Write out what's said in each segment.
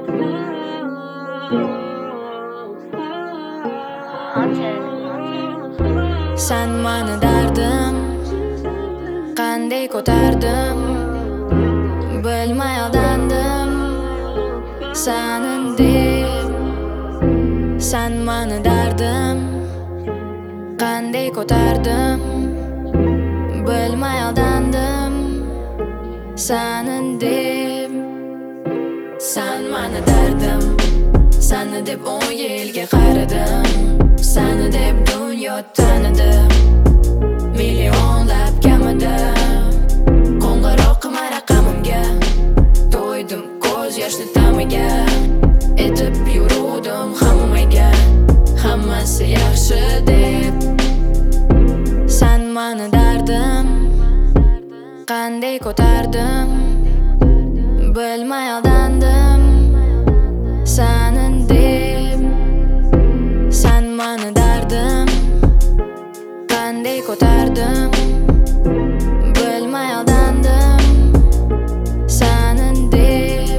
Sen mani dardim qanday ko'tardim, bilmay aldandim sanin deb. Sen mani dardim qanday ko'tardim, bilmay aldandim sanin deb. Sen mani dardim, seni deb 10 yilga qaradim, seni deb dunyo tanidim, millionlab kamida. Qo'ng'iroq qilma raqamimga, to'ydim ko'z yoshli tamiga, etib yuruvdim hammaga, hammasi yaxshi deb. Sen mani dardim qanday ko'tardim, bilmay aldandim sanin deb. Sen mani dardim qanday ko'tardim, bilmay aldandim sanin deb.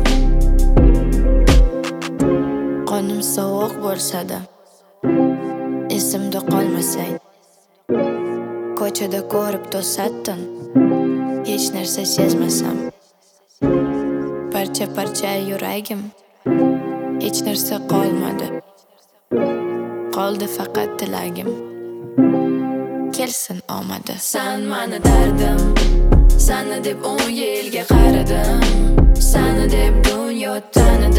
Qonim sovuq bo'lsa-da, esimda qolmasay, ko'chada ko'rib to'satdim, hech narsa sezmasam. Parcha parcha yuragim, hech narsa qolmadi, qoldi faqat tilagim, kelsin omadi. Sen mani dardim, seni deb 10 yilga qaradim, seni deb dunyo tanidim,